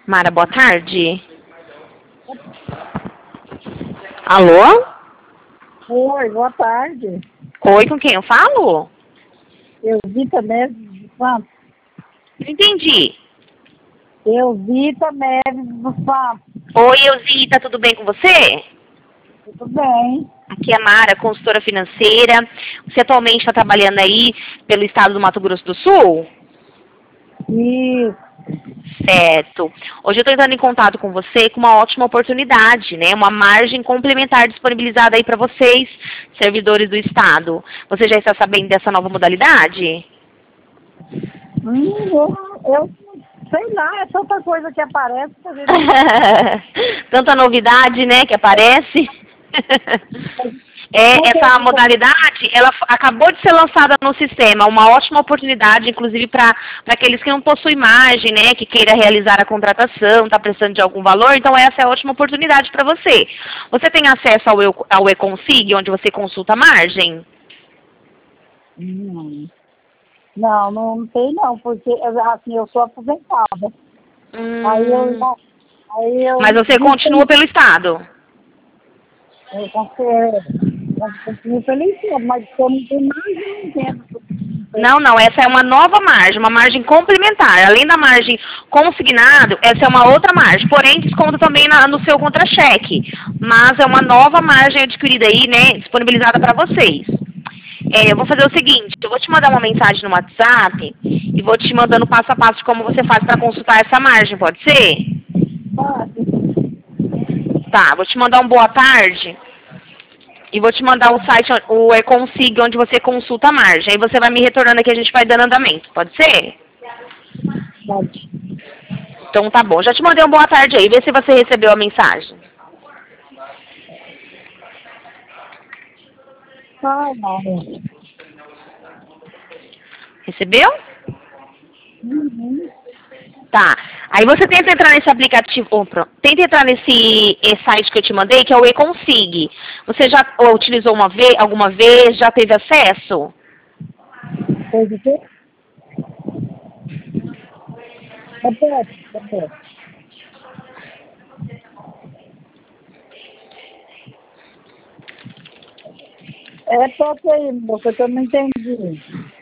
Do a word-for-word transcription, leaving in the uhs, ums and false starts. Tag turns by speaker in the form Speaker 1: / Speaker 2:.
Speaker 1: Mara, boa tarde. Alô?
Speaker 2: Oi, boa tarde.
Speaker 1: Oi, com quem eu falo?
Speaker 2: Eu vi também. Santos.
Speaker 1: Não entendi.
Speaker 2: Eu vi também do Santos.
Speaker 1: Oi, Elzita, tudo bem com você?
Speaker 2: Tudo bem.
Speaker 1: Aqui é a Mara, consultora financeira. Você atualmente está trabalhando aí pelo estado do Mato Grosso do Sul?
Speaker 2: Isso.
Speaker 1: Certo. Hoje eu estou entrando em contato com você com uma ótima oportunidade, né? Uma margem complementar disponibilizada aí para vocês, servidores do estado. Você já está sabendo dessa nova modalidade?
Speaker 2: Hum, eu, eu sei lá, é tanta coisa que aparece que a gente...
Speaker 1: Tanta novidade, né, que aparece. É, essa modalidade, ela f- acabou de ser lançada no sistema, uma ótima oportunidade, inclusive para aqueles que não possuem margem, né, que queira realizar a contratação, está precisando de algum valor, então essa é a ótima oportunidade para você. Você tem acesso ao, Eu- ao E-Consig, onde você consulta a margem?
Speaker 2: Hum, Não, não, não tem não, porque assim, eu sou aposentada. Aí eu,
Speaker 1: Hum,
Speaker 2: aí eu
Speaker 1: mas você
Speaker 2: não
Speaker 1: continua
Speaker 2: tenho,
Speaker 1: pelo Estado?
Speaker 2: eu continuo feliz, mas eu não tenho mais, eu não entendo.
Speaker 1: Não, não, essa é uma nova margem, uma margem complementar. Além da margem consignado, essa é uma outra margem, porém desconta também na- no seu contra-cheque. Mas é uma nova margem adquirida aí, né, disponibilizada para vocês. É, eu vou fazer o seguinte, eu vou te mandar uma mensagem no WhatsApp e vou te mandando passo a passo de como você faz para consultar essa margem, pode ser? Tá, vou te mandar um boa tarde e vou te mandar o site, o E-Consig, onde você consulta a margem. Aí você vai me retornando aqui, a gente vai dando andamento, pode ser?
Speaker 2: Pode.
Speaker 1: Então tá bom. Já te mandei um boa tarde aí. Vê se você recebeu a mensagem.
Speaker 2: Ah, não.
Speaker 1: Recebeu?
Speaker 2: Uhum.
Speaker 1: Tá. Aí você tenta entrar nesse aplicativo. Oh, pronto. Tenta entrar nesse eh, site que eu te mandei, que é o E-Consig. Você já oh, utilizou uma vez, alguma vez? Já teve acesso?
Speaker 2: Fez o quê? Repete, repete. Repete aí, moça, que eu não entendi.